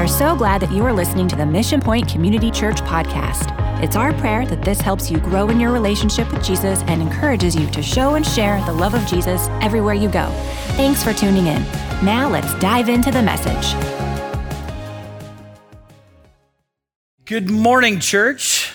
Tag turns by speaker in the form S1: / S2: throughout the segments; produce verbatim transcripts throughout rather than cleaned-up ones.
S1: are so glad that you are listening to the Mission Point Community Church podcast. It's our prayer that this helps you grow in your relationship with Jesus and encourages you to show and share the love of Jesus everywhere you go. Thanks for tuning in. Now let's dive into the message.
S2: Good morning, church.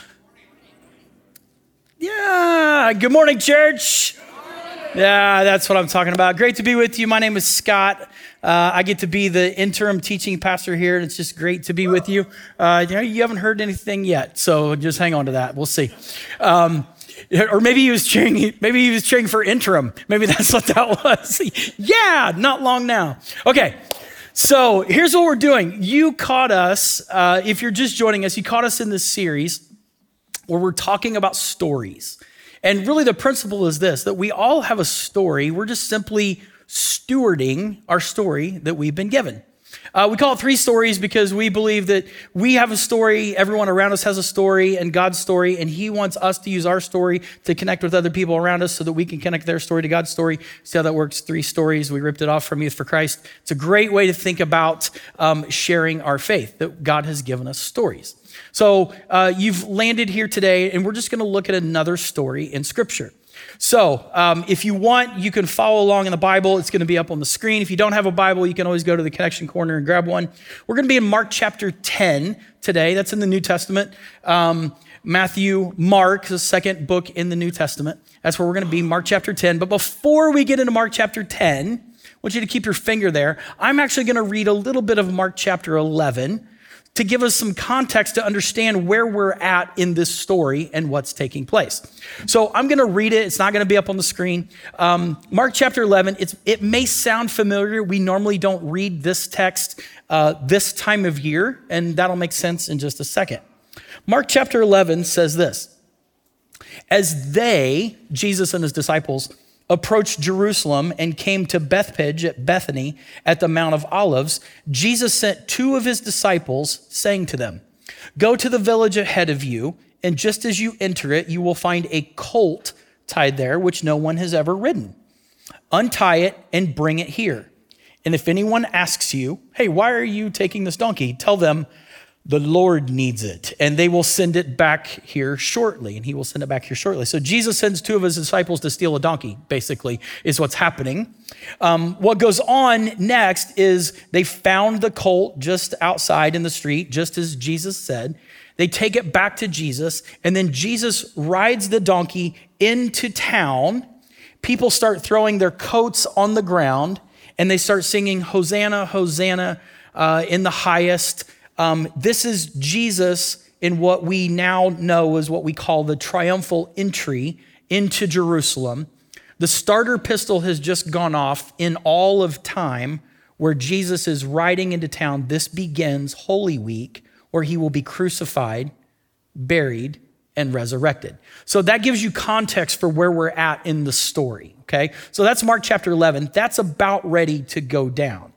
S2: Yeah, good morning, church. Yeah, that's what I'm talking about. Great to be with you. My name is Scott. Uh, I get to be the interim teaching pastor here, and it's just great to be with you. Uh, you know, you haven't heard anything yet, so just hang on to that. We'll see. Um, or maybe he was cheering. Maybe he was cheering for interim. Maybe that's what that was. Yeah, not long now. Okay. So here's what we're doing. You caught us, uh, if you're just joining us, you caught us in this series where we're talking about stories. And really the principle is this, that we all have a story. We're just simply stewarding our story that we've been given. Uh, we call it three stories because we believe that we have a story, everyone around us has a story, and God's story, and he wants us to use our story to connect with other people around us so that we can connect their story to God's story. See how that works? Three stories. We ripped it off from Youth for Christ. It's a great way to think about um, sharing our faith, that God has given us stories. So uh, you've landed here today, and we're just going to look at another story in Scripture. So um, if you want, you can follow along in the Bible. It's going to be up on the screen. If you don't have a Bible, you can always go to the Connection Corner and grab one. We're going to be in Mark chapter ten today. That's in the New Testament. Um, Matthew, Mark, the second book in the New Testament. That's where we're going to be, Mark chapter ten. But before we get into Mark chapter ten, I want you to keep your finger there. I'm actually going to read a little bit of Mark chapter eleven to give us some context to understand where we're at in this story and what's taking place. So I'm going to read it. It's not going to be up on the screen. Um, Mark chapter eleven, it's, it may sound familiar. We normally don't read this text uh, this time of year, and that'll make sense in just a second. Mark chapter eleven says this: as they, Jesus and his disciples, approached Jerusalem and came to Bethphage at Bethany at the Mount of Olives, Jesus sent two of his disciples, saying to them, "Go to the village ahead of you, and just as you enter it, you will find a colt tied there, which no one has ever ridden. Untie it and bring it here. And if anyone asks you, 'Hey, why are you taking this donkey?' tell them, 'The Lord needs it, and they will send it back here shortly.'" And he will send it back here shortly. So Jesus sends two of his disciples to steal a donkey, basically, is what's happening. Um, what goes on next is they found the colt just outside in the street, just as Jesus said. They take it back to Jesus, and then Jesus rides the donkey into town. People start throwing their coats on the ground, and they start singing, "Hosanna, Hosanna uh, in the highest." Um, this is Jesus in what we now know as what we call the triumphal entry into Jerusalem. The starter pistol has just gone off in all of time where Jesus is riding into town. This begins Holy Week, where he will be crucified, buried, and resurrected. So that gives you context for where we're at in the story, okay? So that's Mark chapter eleven. That's about ready to go down.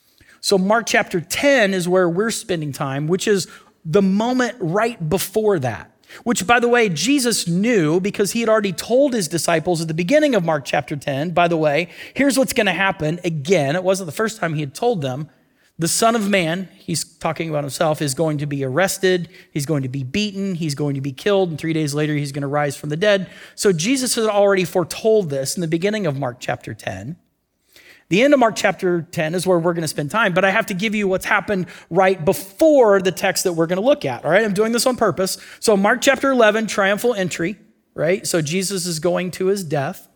S2: So Mark chapter ten is where we're spending time, which is the moment right before that, which, by the way, Jesus knew because he had already told his disciples at the beginning of Mark chapter ten, by the way, here's what's going to happen. Again, it wasn't the first time he had told them. The Son of Man, he's talking about himself, is going to be arrested. He's going to be beaten. He's going to be killed. And three days later, he's going to rise from the dead. So Jesus had already foretold this in the beginning of Mark chapter ten. The end of Mark chapter ten is where we're going to spend time, but I have to give you what's happened right before the text that we're going to look at, all right? I'm doing this on purpose. So Mark chapter eleven, triumphal entry, right? So Jesus is going to his death.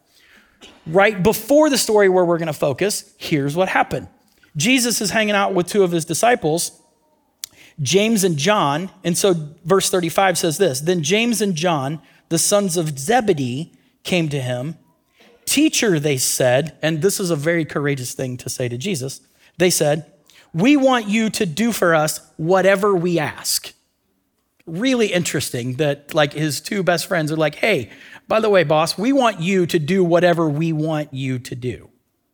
S2: Right before the story where we're going to focus, here's what happened. Jesus is hanging out with two of his disciples, James and John, and so verse thirty-five says this: "Then James and John, the sons of Zebedee, came to him. 'Teacher,' they said," and this is a very courageous thing to say to Jesus. They said, "We want you to do for us whatever we ask." Really interesting that like his two best friends are like, "Hey, by the way, boss, we want you to do whatever we want you to do."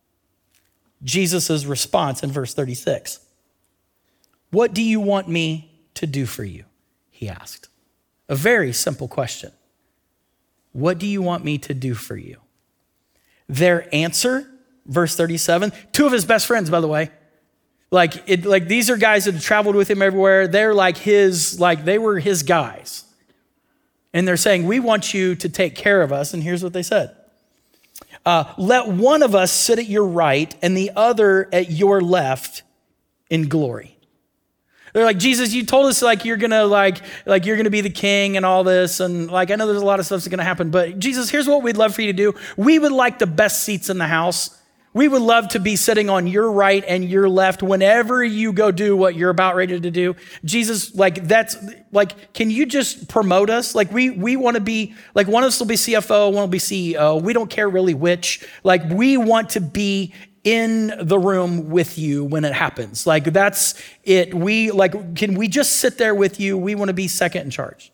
S2: Jesus' response in verse thirty-six, "What do you want me to do for you?" he asked. A very simple question. What do you want me to do for you? Their answer, verse thirty-seven, two of his best friends, by the way, Like, it, like these are guys that have traveled with him everywhere. They're like his, like they were his guys. And they're saying, we want you to take care of us. And here's what they said. Uh, let one of us sit at your right and the other at your left in glory. They're like, Jesus, you told us like you're gonna like like you're gonna be the king and all this, and like I know there's a lot of stuff that's gonna happen, but Jesus, here's what we'd love for you to do. We would like the best seats in the house. We would love to be sitting on your right and your left whenever you go do what you're about ready to do. Jesus, like that's like, can you just promote us? Like we we want to be like one of us will be C F O, one will be C E O. We don't care really which. Like we want to be in the room with you when it happens. Like that's it. We like, can we just sit there with you? We want to be second in charge.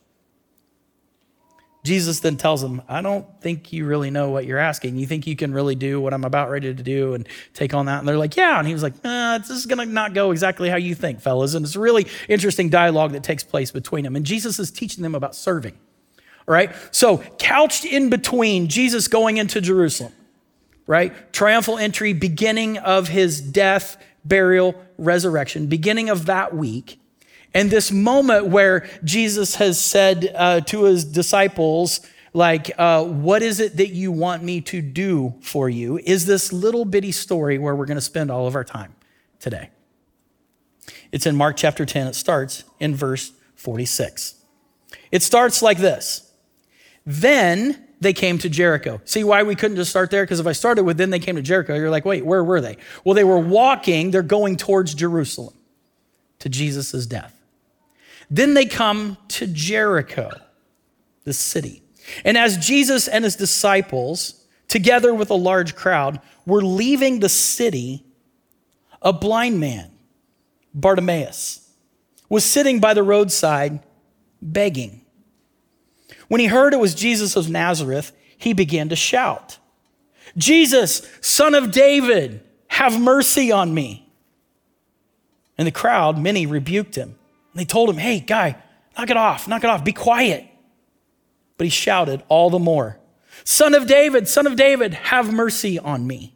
S2: Jesus then tells them, I don't think you really know what you're asking. You think you can really do what I'm about ready to do and take on that? And they're like, yeah. And he was like, eh, this is going to not go exactly how you think, fellas. And it's a really interesting dialogue that takes place between them. And Jesus is teaching them about serving. All right. So couched in between Jesus going into Jerusalem, right? Triumphal entry, beginning of his death, burial, resurrection, beginning of that week. And this moment where Jesus has said uh, to his disciples, like, uh, what is it that you want me to do for you, is this little bitty story where we're going to spend all of our time today. It's in Mark chapter ten. It starts in verse forty-six. It starts like this. Then they came to Jericho. See why we couldn't just start there? Because if I started with then they came to Jericho, you're like, wait, where were they? Well, they were walking. They're going towards Jerusalem to Jesus' death. Then they come to Jericho, the city. And as Jesus and his disciples, together with a large crowd, were leaving the city, a blind man, Bartimaeus, was sitting by the roadside begging. When he heard it was Jesus of Nazareth, he began to shout, Jesus, Son of David, have mercy on me. And the crowd, many rebuked him. And they told him, hey, guy, knock it off, knock it off, be quiet. But he shouted all the more, Son of David, Son of David, have mercy on me.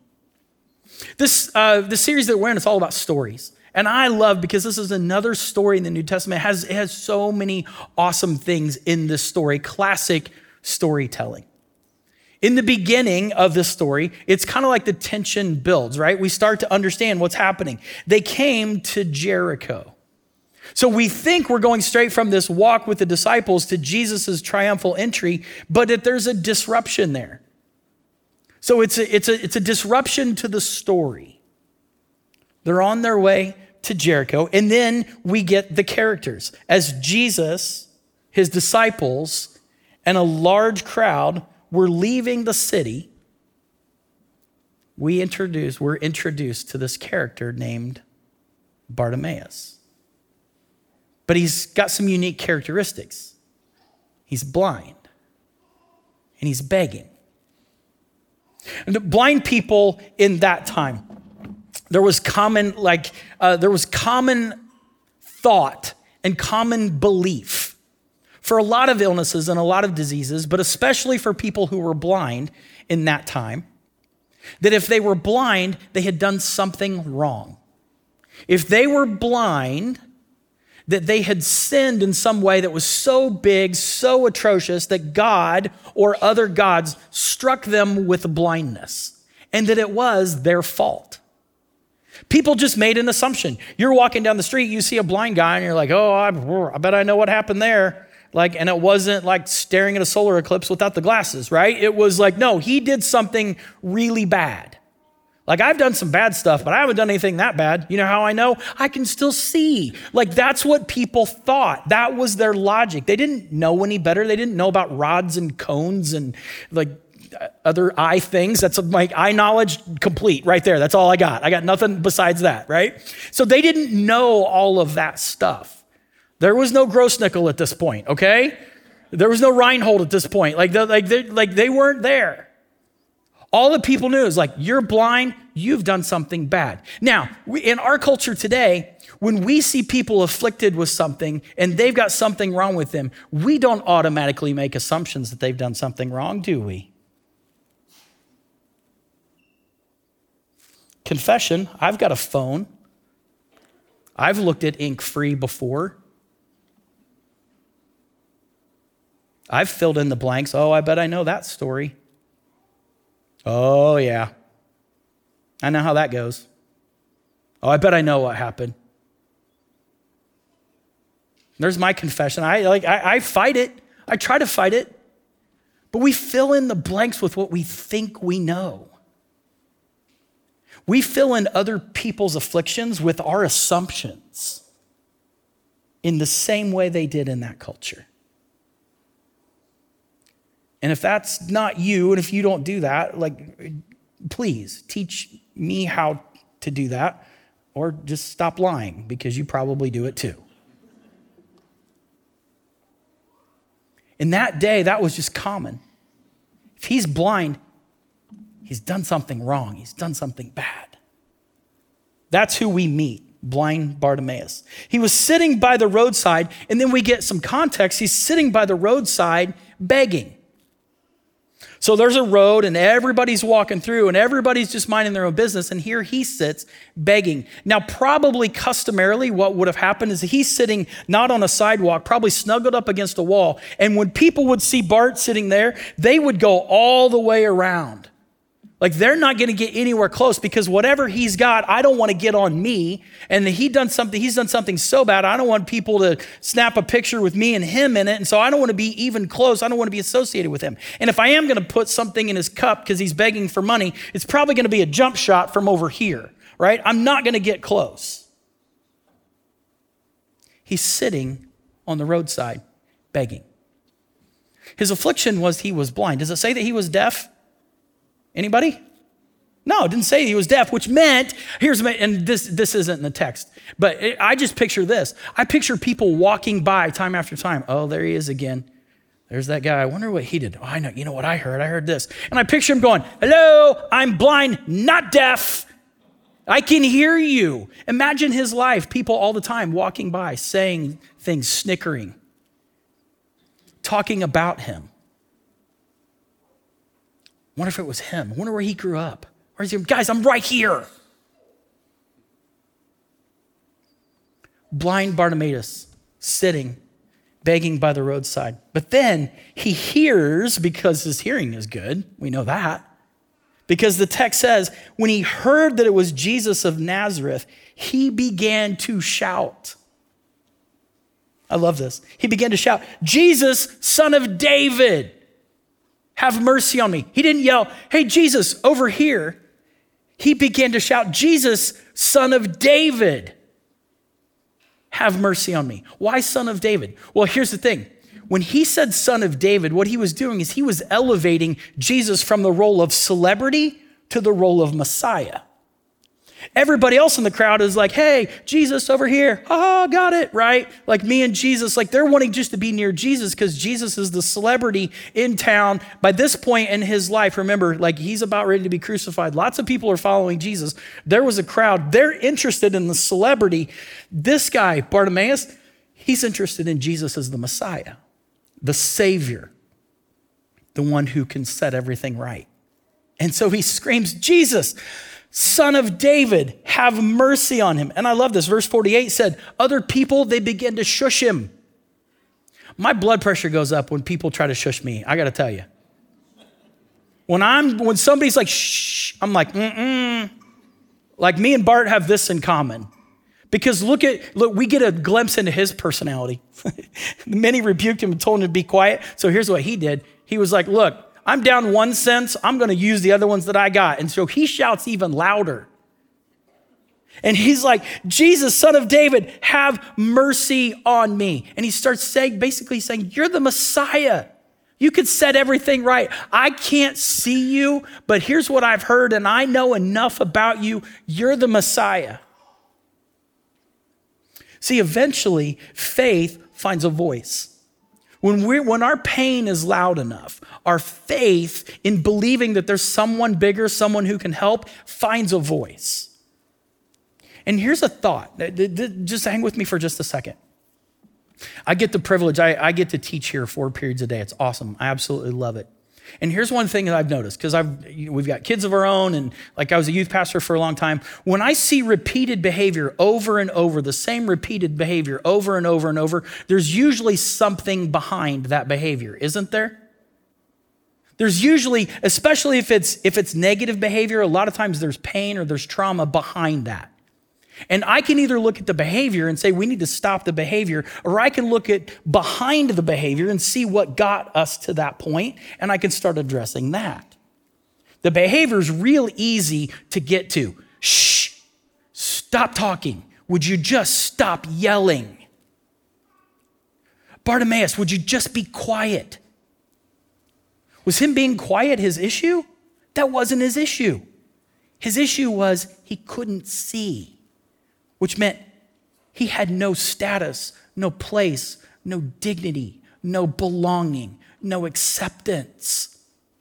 S2: This uh, the series that we're in is all about stories. And I love, because this is another story in the New Testament. It has, it has so many awesome things in this story, classic storytelling. In the beginning of this story, it's kind of like the tension builds, right? We start to understand what's happening. They came to Jericho. So we think we're going straight from this walk with the disciples to Jesus' triumphal entry, but that there's a disruption there. So it's a, it's a, it's a disruption to the story. They're on their way to Jericho, and then we get the characters. As Jesus, his disciples, and a large crowd were leaving the city, we introduce, we're introduced to this character named Bartimaeus. But he's got some unique characteristics. He's blind, and he's begging. And the blind people in that time, there was common, like, uh, there was common thought and common belief for a lot of illnesses and a lot of diseases, but especially for people who were blind in that time, that if they were blind, they had done something wrong. If they were blind, that they had sinned in some way that was so big, so atrocious, that God or other gods struck them with blindness, and that it was their fault. People just made an assumption. You're walking down the street, you see a blind guy, and you're like, oh, I, I bet I know what happened there. Like, and it wasn't like staring at a solar eclipse without the glasses, right? It was like, no, he did something really bad. Like, I've done some bad stuff, but I haven't done anything that bad. You know how I know? I can still see. Like, that's what people thought. That was their logic. They didn't know any better. They didn't know about rods and cones and like other eye things. That's like eye knowledge complete right there. That's all I got. I got nothing besides that, right? So they didn't know all of that stuff. There was no Grossnickel at this point, okay? There was no Reinhold at this point. Like, like, they, like they weren't there. All the people knew is like, you're blind, you've done something bad. Now, we, in our culture today, when we see people afflicted with something and they've got something wrong with them, we don't automatically make assumptions that they've done something wrong, do we? Confession, I've got a phone I've looked at ink free before. I've filled in the blanks. Oh, I bet I know that story. Oh, yeah. I know how that goes. Oh, I bet I know what happened. There's my confession. I like I, I fight it. I try to fight it. But we fill in the blanks with what we think we know. We fill in other people's afflictions with our assumptions in the same way they did in that culture. And if that's not you, and if you don't do that, like, please teach me how to do that, or just stop lying, because you probably do it too. In that day, that was just common. If he's blind, he's done something wrong. He's done something bad. That's who we meet, blind Bartimaeus. He was sitting by the roadside, and then we get some context. He's sitting by the roadside begging. So there's a road and everybody's walking through and everybody's just minding their own business. And here he sits begging. Now, probably customarily what would have happened is he's sitting not on a sidewalk, probably snuggled up against a wall. And when people would see Bart sitting there, they would go all the way around. Like they're not going to get anywhere close because whatever he's got, I don't want to get on me. And he done something, he's done something so bad, I don't want people to snap a picture with me and him in it. And so I don't want to be even close. I don't want to be associated with him. And if I am going to put something in his cup because he's begging for money, it's probably going to be a jump shot from over here, right? I'm not going to get close. He's sitting on the roadside begging. His affliction was he was blind. Does it say that he was deaf? Anybody? No, it didn't say he was deaf, which meant, here's, and this this isn't in the text, but it, I just picture this. I picture people walking by time after time. Oh, there he is again. There's that guy. I wonder what he did. Oh, I know. You know what I heard? I heard this. And I picture him going, hello, I'm blind, not deaf. I can hear you. Imagine his life. People all the time walking by, saying things, snickering, talking about him. I wonder if it was him. I wonder where he grew up. Where's he? Guys, I'm right here. Blind Bartimaeus sitting, begging by the roadside. But then he hears, because his hearing is good. We know that. Because the text says, when he heard that it was Jesus of Nazareth, he began to shout. I love this. He began to shout, Jesus, Son of David, have mercy on me. He didn't yell, hey, Jesus, over here. He began to shout, Jesus, Son of David, have mercy on me. Why Son of David? Well, here's the thing. When he said Son of David, what he was doing is he was elevating Jesus from the role of celebrity to the role of Messiah. Everybody else in the crowd is like, hey, Jesus over here. Oh, got it, right? Like me and Jesus, like they're wanting just to be near Jesus because Jesus is the celebrity in town. By this point in his life, remember, like he's about ready to be crucified. Lots of people are following Jesus. There was a crowd. They're interested in the celebrity. This guy, Bartimaeus, he's interested in Jesus as the Messiah, the Savior, the one who can set everything right. And so he screams, Jesus, Son of David, have mercy on him. And I love this. Verse forty-eight said, other people, they begin to shush him. My blood pressure goes up when people try to shush me. I got to tell you. When I'm, when somebody's like, shh, I'm like, mm-mm. Like me and Bart have this in common. Because look at, look, we get a glimpse into his personality. Many rebuked him and told him to be quiet. So here's what he did. He was like, look, I'm down one sense. I'm going to use the other ones that I got. And so he shouts even louder. And he's like, Jesus, Son of David, have mercy on me. And he starts saying, basically saying, you're the Messiah. You could set everything right. I can't see you, but here's what I've heard, and I know enough about you. You're the Messiah. See, eventually, faith finds a voice. When we when our pain is loud enough, our faith in believing that there's someone bigger, someone who can help, finds a voice. And here's a thought. Just hang with me for just a second. I get the privilege. I, I get to teach here four periods a day. It's awesome. I absolutely love it. And here's one thing that I've noticed, because I've we've got kids of our own, and like I was a youth pastor for a long time. When I see repeated behavior over and over, the same repeated behavior over and over and over, there's usually something behind that behavior, isn't there? There's usually, especially if it's if it's negative behavior, a lot of times there's pain or there's trauma behind that. And I can either look at the behavior and say we need to stop the behavior, or I can look at behind the behavior and see what got us to that point, and I can start addressing that. The behavior is real easy to get to. Shh, stop talking. Would you just stop yelling? Bartimaeus, would you just be quiet? Was him being quiet his issue? That wasn't his issue. His issue was he couldn't see. Which meant he had no status, no place, no dignity, no belonging, no acceptance.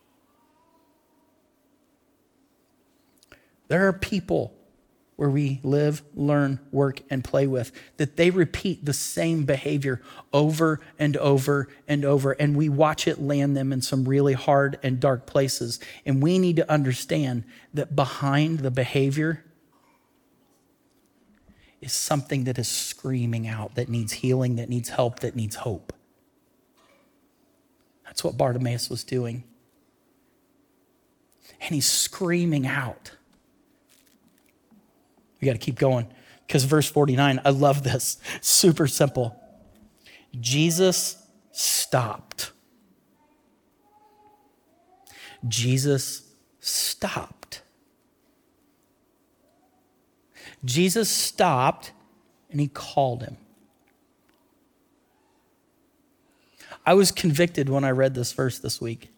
S2: There are people where we live, learn, work, and play with that they repeat the same behavior over and over and over, and we watch it land them in some really hard and dark places. And we need to understand that behind the behavior is something that is screaming out, that needs healing, that needs help, that needs hope. That's what Bartimaeus was doing. And he's screaming out. We got to keep going, because verse forty-nine, I love this. Super simple. Jesus stopped. Jesus stopped. Jesus stopped and he called him. I was convicted when I read this verse this week,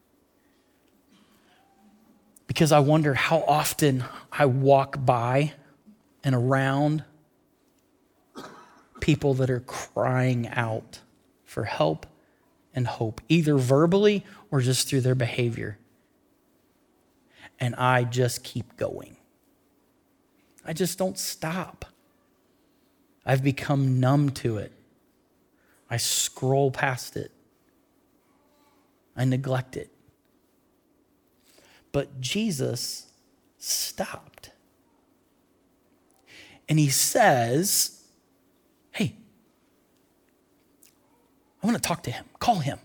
S2: because I wonder how often I walk by and around people that are crying out for help and hope, either verbally or just through their behavior. And I just keep going. I just don't stop. I've become numb to it. I scroll past it. I neglect it. But Jesus stopped. And he says, hey, I want to talk to him. Call him.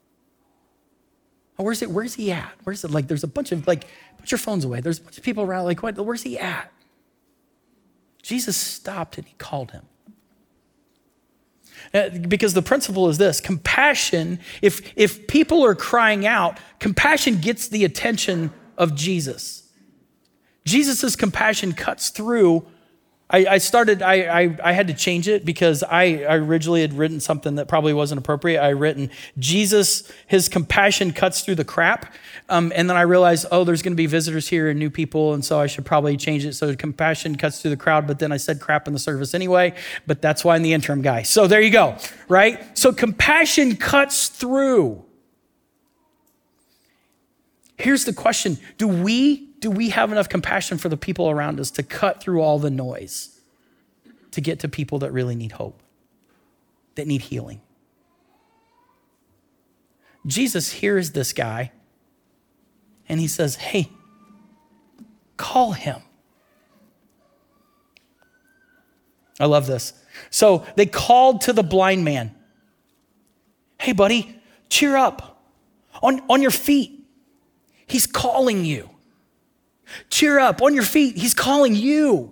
S2: Oh, where's it? Where's he at? Where's it? Like, there's a bunch of, like, put your phones away. There's a bunch of people around. Like, what? Where's he at? Jesus stopped and he called him. Uh, because the principle is this: compassion, if, if people are crying out, compassion gets the attention of Jesus. Jesus's compassion cuts through. I, I started, I, I I had to change it because I, I originally had written something that probably wasn't appropriate. I written, Jesus, his compassion cuts through the crap. Um, and then I realized, oh, there's going to be visitors here and new people. And so I should probably change it. So compassion cuts through the crowd. But then I said crap in the service anyway. But that's why I'm the interim guy. So there you go, right? So compassion cuts through. Here's the question. Do we Do we have enough compassion for the people around us to cut through all the noise to get to people that really need hope, that need healing? Jesus hears this guy and he says, hey, call him. I love this. So they called to the blind man. Hey, buddy, cheer up. On, on your feet. He's calling you. Cheer up, on your feet. He's calling you.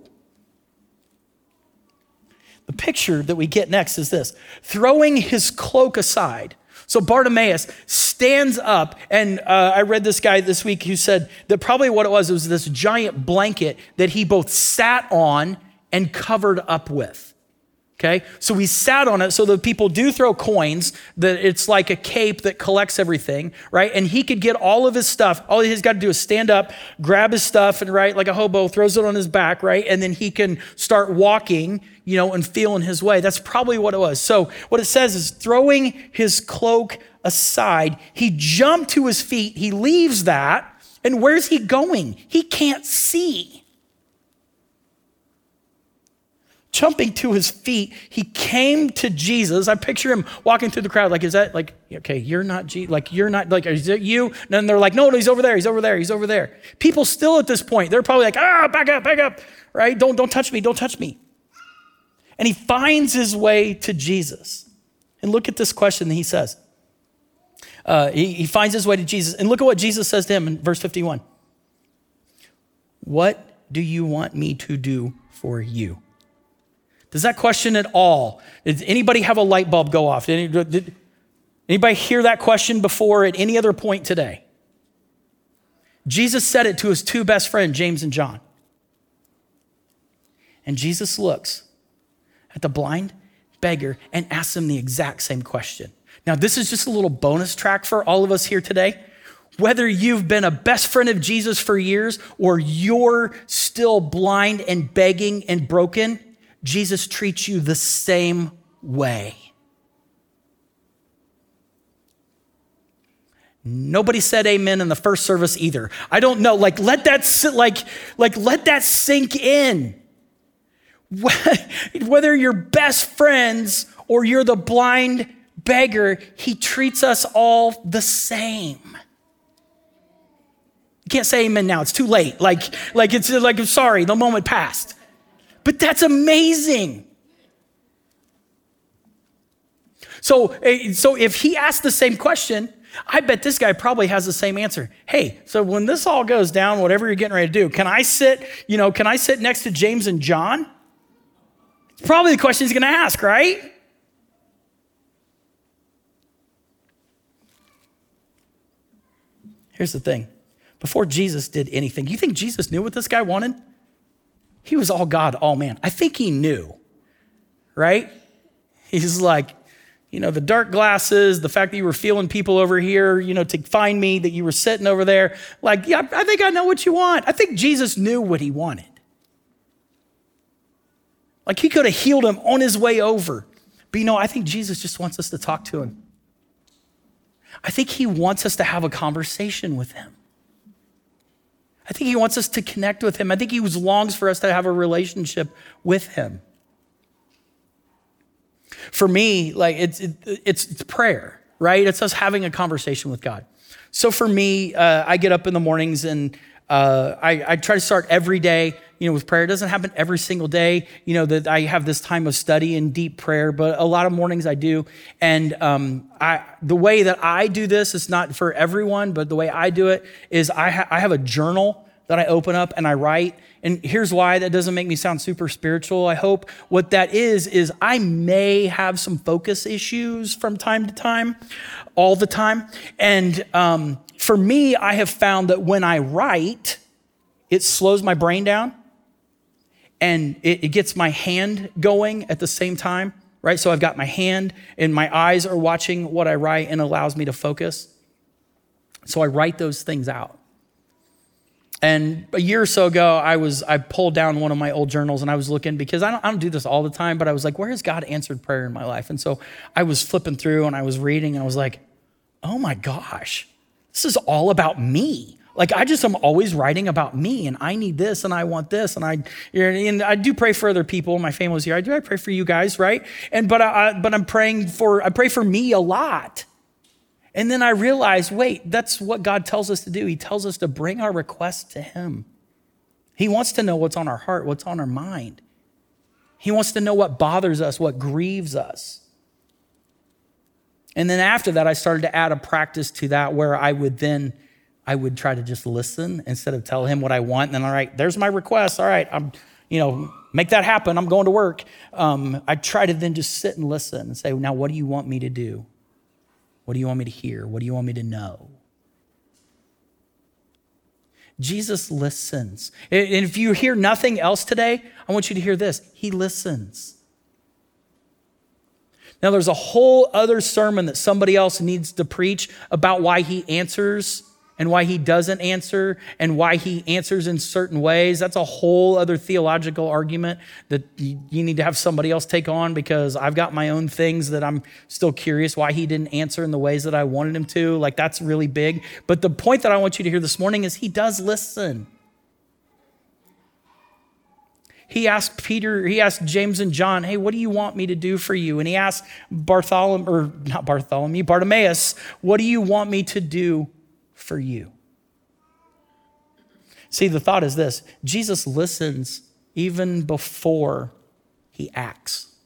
S2: The picture that we get next is this: throwing his cloak aside. So Bartimaeus stands up, and uh, I read this guy this week who said that probably what it was, it was this giant blanket that he both sat on and covered up with. Okay, so he sat on it so that people do throw coins, that it's like a cape that collects everything, right? And he could get all of his stuff. All he's got to do is stand up, grab his stuff, and right, like a hobo, throws it on his back, right? And then he can start walking, you know, and feeling his way. That's probably what it was. So what it says is throwing his cloak aside, he jumped to his feet, he leaves that, and where's he going? He can't see. jumping to his feet, he came to Jesus. I picture him walking through the crowd. Like, is that like, okay, you're not, Je- like, you're not, like, is it you? And then they're like, no, no, he's over there. He's over there. He's over there. People still at this point, they're probably like, ah, back up, back up, right? Don't, don't touch me. Don't touch me. And he finds his way to Jesus. And look at this question that he says. Uh, he, he finds his way to Jesus. And look at what Jesus says to him in verse fifty-one. What do you want me to do for you? Does that question at all, did anybody have a light bulb go off? Did, any, did anybody hear that question before at any other point today? Jesus said it to his two best friends, James and John. And Jesus looks at the blind beggar and asks him the exact same question. Now, this is just a little bonus track for all of us here today. Whether you've been a best friend of Jesus for years or you're still blind and begging and broken, Jesus treats you the same way. Nobody said amen in the first service either. I don't know, like let that sit, like, like let that sink in. Whether you're best friends or you're the blind beggar, he treats us all the same. You can't say amen now, it's too late. Like, like it's like, I'm sorry, the moment passed. But that's amazing. So, so if he asked the same question, I bet this guy probably has the same answer. Hey, so when this all goes down, whatever you're getting ready to do, can I sit, you know, can I sit next to James and John? It's probably the question he's going to ask, right? Here's the thing. Before Jesus did anything, you think Jesus knew what this guy wanted? He was all God, all man. I think he knew, right? He's like, you know, the dark glasses, the fact that you were feeling people over here, you know, to find me, that you were sitting over there. Like, yeah, I think I know what you want. I think Jesus knew what he wanted. Like he could have healed him on his way over. But you know, I think Jesus just wants us to talk to him. I think he wants us to have a conversation with him. I think he wants us to connect with him. I think he longs for us to have a relationship with him. For me, like it's it, it's, it's prayer, right? It's us having a conversation with God. So for me, uh, I get up in the mornings and uh, I, I try to start every day, you know, with prayer. It doesn't happen every single day, you know, that I have this time of study and deep prayer, but a lot of mornings I do. And um, I, the way that I do this is not for everyone, but the way I do it is I, ha- I have a journal that I open up and I write. And here's why that doesn't make me sound super spiritual, I hope. What that is, is I may have some focus issues from time to time, all the time. And um, for me, I have found that when I write, it slows my brain down and it, it gets my hand going at the same time, right? So I've got my hand and my eyes are watching what I write and allows me to focus. So I write those things out. And a year or so ago, I was I pulled down one of my old journals and I was looking because I don't, I don't do this all the time, but I was like, where has God answered prayer in my life? And so I was flipping through and I was reading and I was like, oh my gosh, this is all about me. Like I just am always writing about me and I need this and I want this and I and I do pray for other people. My family's here. I do. I pray for you guys, right? And but I but I'm praying for I pray for me a lot. And then I realized, wait, that's what God tells us to do. He tells us to bring our requests to him. He wants to know what's on our heart, what's on our mind. He wants to know what bothers us, what grieves us. And then after that, I started to add a practice to that where I would then, I would try to just listen instead of tell him what I want. And then, all right, there's my request. All right, I'm, you know, make that happen. I'm going to work. Um, I try to then just sit and listen and say, now, what do you want me to do? What do you want me to hear? What do you want me to know? Jesus listens. And if you hear nothing else today, I want you to hear this. He listens. Now, there's a whole other sermon that somebody else needs to preach about why he answers and why he doesn't answer and why he answers in certain ways. That's a whole other theological argument that you need to have somebody else take on because I've got my own things that I'm still curious why he didn't answer in the ways that I wanted him to. Like that's really big. But the point that I want you to hear this morning is he does listen. He asked Peter, he asked James and John, hey, what do you want me to do for you? And he asked Bartholomew, or not Bartholomew, Bartimaeus, what do you want me to do for you? See, the thought is this: Jesus listens even before he acts.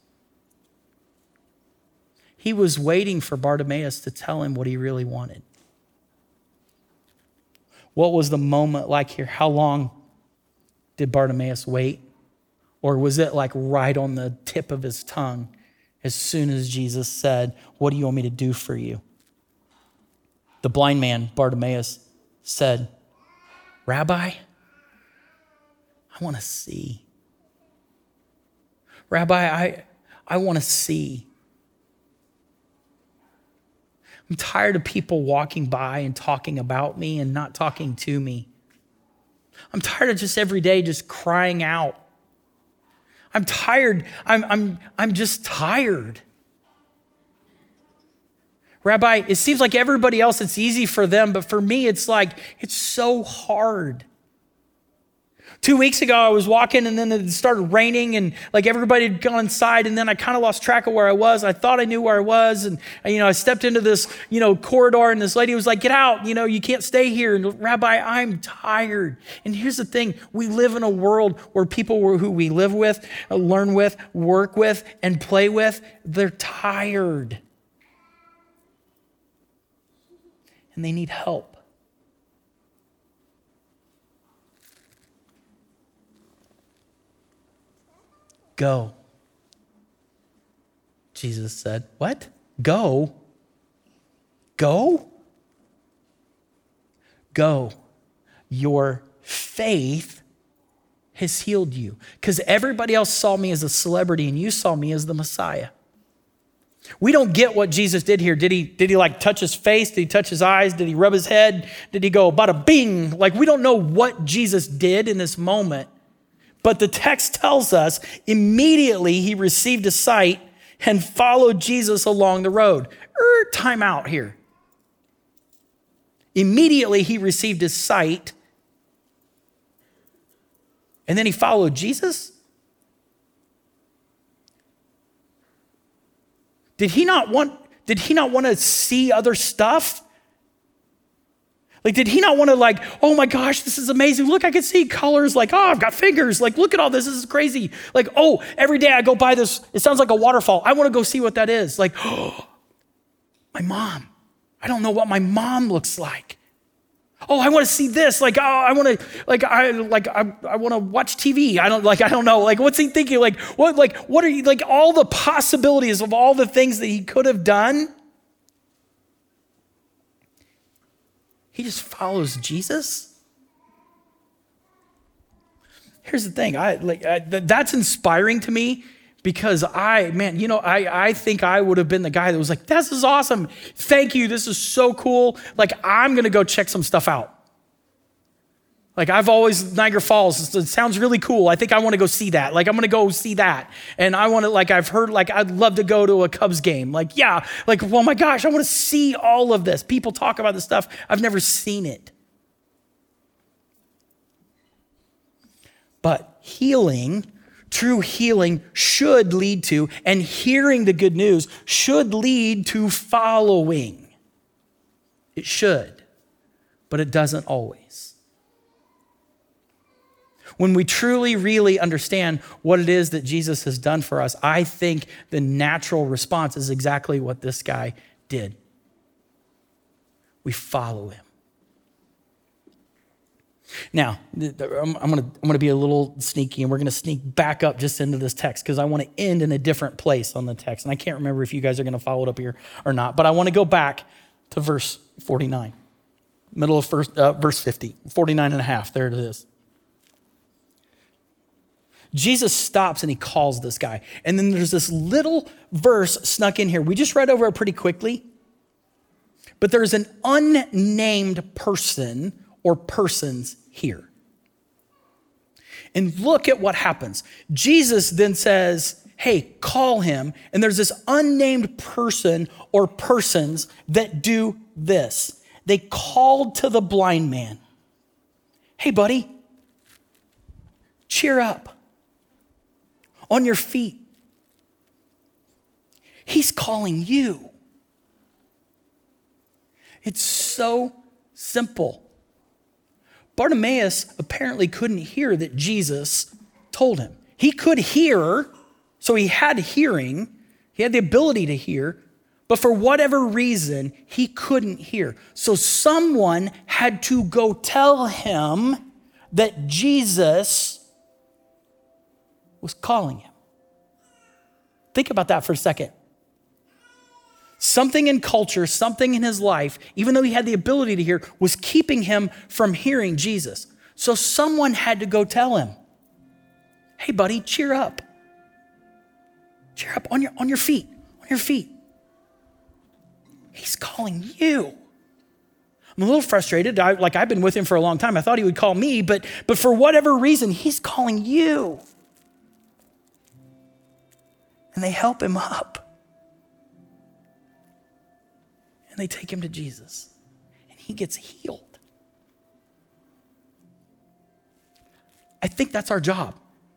S2: He was waiting for Bartimaeus to tell him what he really wanted. What was the moment like here? How long did Bartimaeus wait? Or was it like right on the tip of his tongue as soon as Jesus said, what do you want me to do for you? The blind man, Bartimaeus, said, Rabbi, I want to see. Rabbi, I, I want to see. I'm tired of people walking by and talking about me and not talking to me. I'm tired of just every day just crying out. I'm tired. I'm, I'm, I'm just tired. Rabbi, it seems like everybody else, it's easy for them, but for me, it's like, it's so hard. Two weeks ago, I was walking and then it started raining and like everybody had gone inside and then I kind of lost track of where I was. I thought I knew where I was. And, you know, I stepped into this, you know, corridor and this lady was like, get out, you know, you can't stay here. And Rabbi, I'm tired. And here's the thing. We live in a world where people who we live with, learn with, work with, and play with, they're tired. And they need help. Go. Jesus said, what? Go? Go? Go. Your faith has healed you. Because everybody else saw me as a celebrity and you saw me as the Messiah. We don't get what Jesus did here. Did he, did he like touch his face? Did he touch his eyes? Did he rub his head? Did he go bada bing? Like we don't know what Jesus did in this moment. But the text tells us immediately he received a sight and followed Jesus along the road. Er, time out here. Immediately he received his sight and then he followed Jesus? Did he not want, did he not want to see other stuff? Like, did he not want to like, oh my gosh, this is amazing. Look, I can see colors. Like, oh, I've got fingers. Like, look at all this. This is crazy. Like, oh, every day I go by this. It sounds like a waterfall. I want to go see what that is. Like, oh, my mom. I don't know what my mom looks like. Oh, I want to see this. Like, oh, I want to, like, I, like, I, I want to watch T V. I don't, like, I don't know. Like, what's he thinking? Like, what, like, what are you, like, all the possibilities of all the things that he could have done? He just follows Jesus. Here's the thing. I like I, th- that's inspiring to me because I, man, you know, I, I think I would have been the guy that was like, this is awesome. Thank you. This is so cool. Like, I'm going to go check some stuff out. Like I've always, Niagara Falls, it sounds really cool. I think I want to go see that. Like I'm going to go see that. And I want to, like I've heard, like I'd love to go to a Cubs game. Like, yeah, like, oh my gosh, I want to see all of this. People talk about this stuff. I've never seen it. But healing, true healing should lead to, and hearing the good news should lead to following. It should, but it doesn't always. When we truly, really understand what it is that Jesus has done for us, I think the natural response is exactly what this guy did. We follow him. Now, I'm going to I'm going to be a little sneaky, and we're going to sneak back up just into this text because I want to end in a different place on the text. And I can't remember if you guys are going to follow it up here or not, but I want to go back to verse forty-nine, middle of first, uh, verse fifty, forty-nine and a half. There it is. Jesus stops and he calls this guy. And then there's this little verse snuck in here. We just read over it pretty quickly. But there's an unnamed person or persons here. And look at what happens. Jesus then says, hey, call him. And there's this unnamed person or persons that do this. They called to the blind man. Hey, buddy, cheer up. on your feet. He's calling you. It's so simple. Bartimaeus apparently couldn't hear that Jesus told him. He could hear, so he had hearing. He had the ability to hear, but for whatever reason, he couldn't hear. So someone had to go tell him that Jesus was calling him. Think about that for a second. Something in culture, something in his life, even though he had the ability to hear, was keeping him from hearing Jesus. So someone had to go tell him, hey buddy, cheer up. Cheer up on your, on your feet, on your feet. He's calling you. I'm a little frustrated. I, like I've been with him for a long time. I thought he would call me, but, but for whatever reason, he's calling you. And they help him up. And they take him to Jesus. And he gets healed. I think that's our job.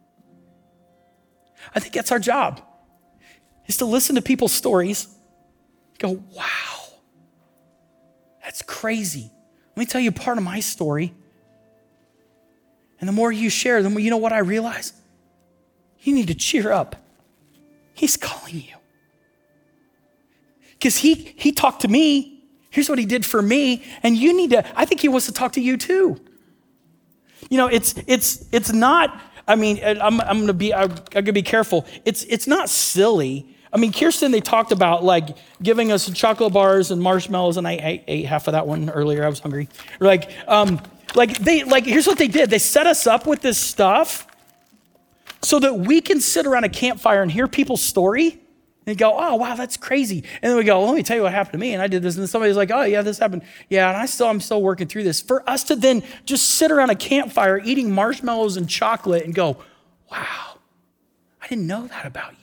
S2: I think that's our job. Is to listen to people's stories. Go, wow. That's crazy. Let me tell you part of my story. And the more you share, the more, you know what I realize? You need to cheer up. He's calling you. Because he, he talked to me. Here's what he did for me. And you need to, I think he wants to talk to you too. You know, it's it's it's not, I mean, I'm I'm gonna be I'm gonna be careful. It's it's not silly. I mean, Kirsten, they talked about like giving us chocolate bars and marshmallows, and I, I ate half of that one earlier. I was hungry. Like, um, like they, like here's what they did. They set us up with this stuff so that we can sit around a campfire and hear people's story and go, oh wow, that's crazy. And then we go, well, let me tell you what happened to me, and I did this. And then somebody's like, oh yeah, this happened. Yeah, and I still, I'm still working through this. For us to then just sit around a campfire eating marshmallows and chocolate and go, wow, I didn't know that about you.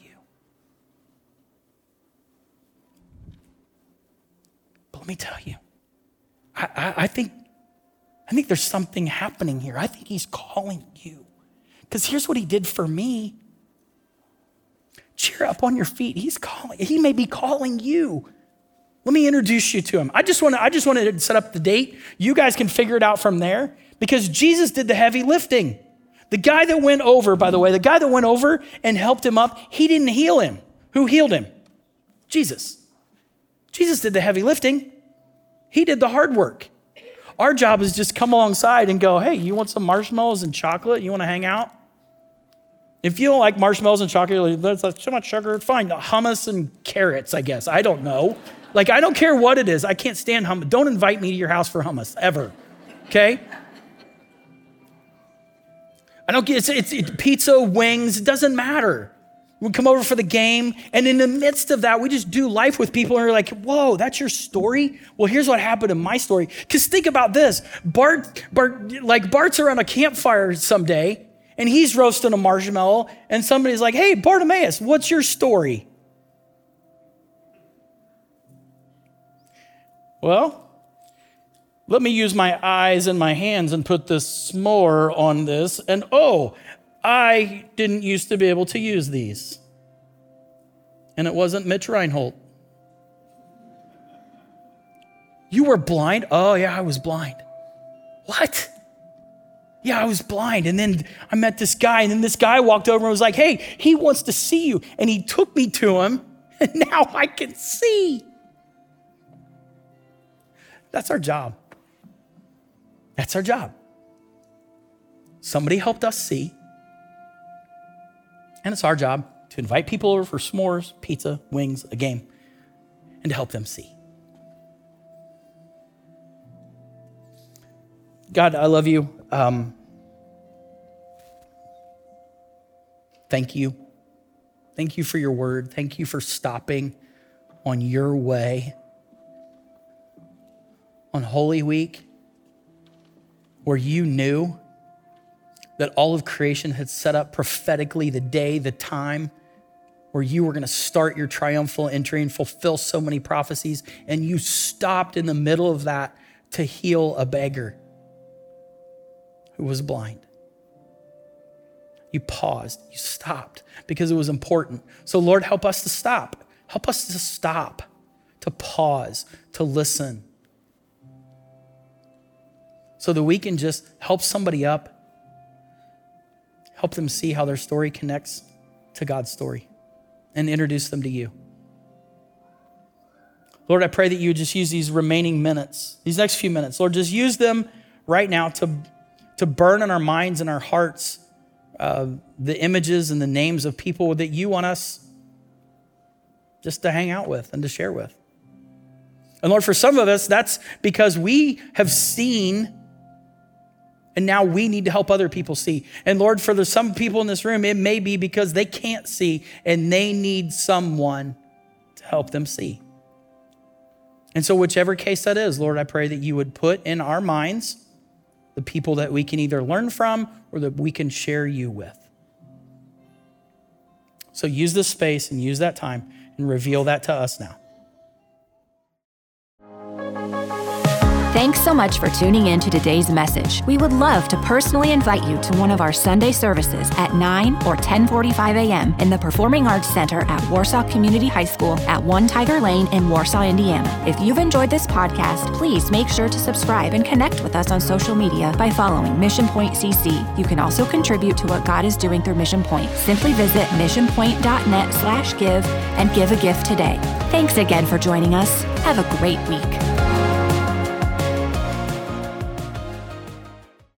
S2: Let me tell you, I, I, I think I think there's something happening here. I think he's calling you. Because here's what he did for me. Cheer up on your feet. He's calling. He may be calling you. Let me introduce you to him. I just want to I just wanted to set up the date. You guys can figure it out from there. Because Jesus did the heavy lifting. The guy that went over, by the way, the guy that went over and helped him up, he didn't heal him. Who healed him? Jesus. Jesus did the heavy lifting. He did the hard work. Our job is just come alongside and go, hey, you want some marshmallows and chocolate? You want to hang out? If you don't like marshmallows and chocolate, that's too much sugar, fine. Hummus and carrots, I guess. I don't know. Like, I don't care what it is. I can't stand hummus. Don't invite me to your house for hummus, ever. Okay? I don't get it's, it's, it's pizza, wings, it doesn't matter. We come over for the game, and in the midst of that, we just do life with people, and we're like, whoa, that's your story? Well, here's what happened in my story. Because think about this. Bart, Bart, like Bart's around a campfire someday, and he's roasting a marshmallow, and somebody's like, hey, Bartimaeus, what's your story? Well, let me use my eyes and my hands and put this s'more on this, and oh, I didn't used to be able to use these. And it wasn't Mitch Reinhold. You were blind? Oh, yeah, I was blind. What? Yeah, I was blind. And then I met this guy, and then this guy walked over and was like, hey, he wants to see you. And he took me to him, and now I can see. That's our job. That's our job. Somebody helped us see. And it's our job to invite people over for s'mores, pizza, wings, a game, and to help them see. God, I love you. Um, thank you. Thank you for your word. Thank you for stopping on your way on Holy Week, where you knew that all of creation had set up prophetically the day, the time where you were going to start your triumphal entry and fulfill so many prophecies, and you stopped in the middle of that to heal a beggar who was blind. You paused, you stopped because it was important. So Lord, help us to stop. Help us to stop, to pause, to listen, so that we can just help somebody up, help them see how their story connects to God's story, and introduce them to you. Lord, I pray that you would just use these remaining minutes, these next few minutes. Lord, just use them right now to, to burn in our minds and our hearts uh, the images and the names of people that you want us just to hang out with and to share with. And Lord, for some of us, that's because we have seen, and now we need to help other people see. And Lord, for the, some people in this room, it may be because they can't see and they need someone to help them see. And so whichever case that is, Lord, I pray that you would put in our minds the people that we can either learn from or that we can share you with. So use this space and use that time and reveal that to us now.
S1: Thanks so much for tuning in to today's message. We would love to personally invite you to one of our Sunday services at nine or ten forty-five a.m. in the Performing Arts Center at Warsaw Community High School at One Tiger Lane in Warsaw, Indiana. If you've enjoyed this podcast, please make sure to subscribe and connect with us on social media by following Mission Point C C. You can also contribute to what God is doing through Mission Point. Simply visit missionpoint.net slash give and give a gift today. Thanks again for joining us. Have a great week.